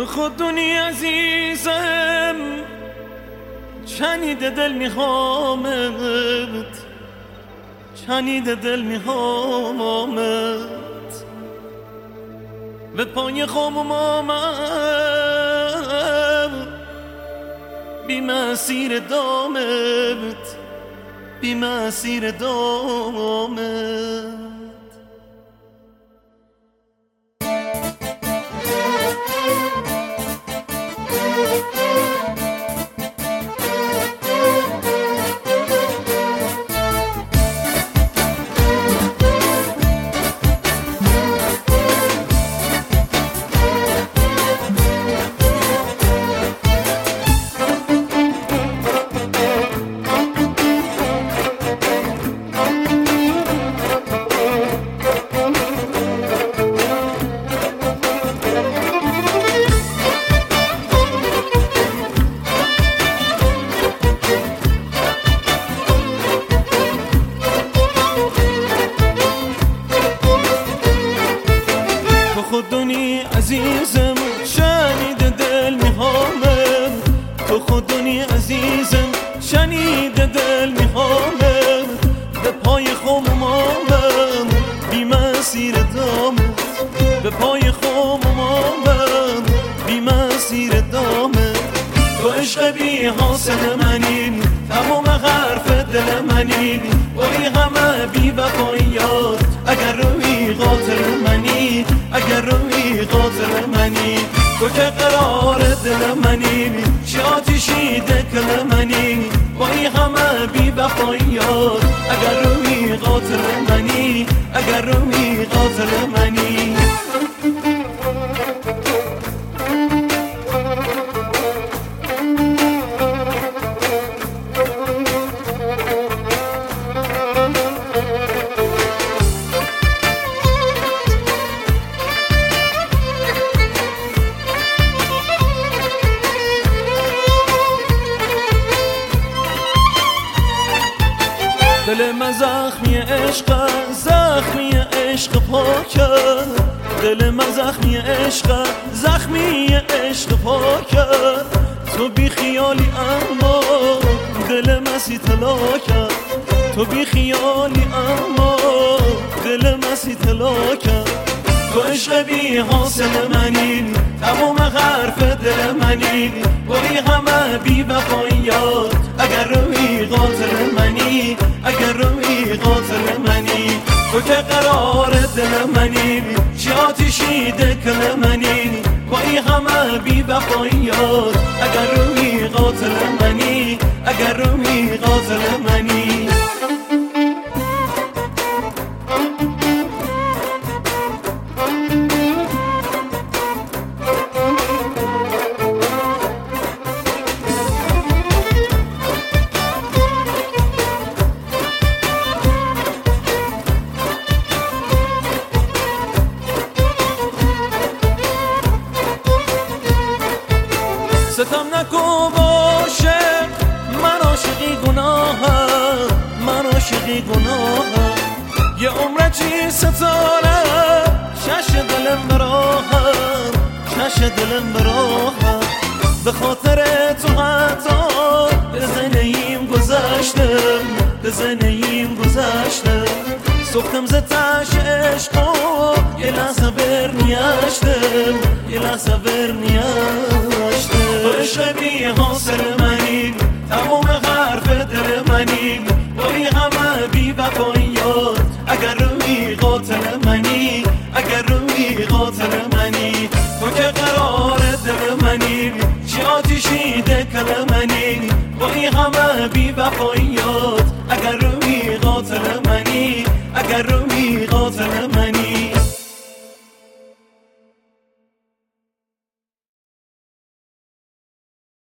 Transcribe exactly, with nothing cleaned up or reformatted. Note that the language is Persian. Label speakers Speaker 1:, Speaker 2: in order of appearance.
Speaker 1: خودونی عزیزم چنید دل میخوامت، چنید دل میخوامت، به پای خوام آمد بی مسیر دامت، بی مسیر دامت. خودونی عزیزم شنید دل میخوامم، تو خودونی عزیزم شنید دل میخوامم، به پای خوم آمم بی مسیر دامت، به پای خوم آمم بی مسیر دامت. تو عشق بی حاصل منی، تمام حرف دل منی، باری همه بی وفاییات، اگر روی قاتل منی، اگر روی قاتل منی. تو که قرار دل منی، چه آتیشی دکل منی، باری همه بی وفاییات، اگر روی قاتل منی، اگر روی قاتل منی. دل من زخمی عشق، زخمی عشق پاکه، دل من زخمی عشق، زخمی عشق پاکه. تو بی خیالی اما دل من سی طلاکه، تو بی خیالی اما دل من سی طلاکه. تو عشق بی حاصل منی، تمام حرف دل منی، باری همه بی وفاییات، اگر روی قاتل منی، اگر روی قاتل منی. تو که قرار دل منی، چه آتیشی دکل منی، باری همه بی وفاییات، اگر روی قاتل منی، اگر روی قاتل منی. ستم نکو باشه من عاشقی گناهم، من عاشقی گناهم. یه عمره چی ستاره شش دلم براهم، شش دلم براهم. به خاطر تو حتی به زنهیم گذشتم، به زنهیم گذشتم. سختم ز تش عشقا یه لحظه بر نیشتم، یه لحظه بر نیشتم. تو عشق بی حاصل منی، تمام حرف دل منی، باری همه بی وفاییات، اگر روی قاتل منی، اگر روی قاتل منی. تو که قرار دل منی، چه آتیشی دکل منی، باری همه بی وفاییات، اگر روی قاتل منی، اگر روی قاتل منی.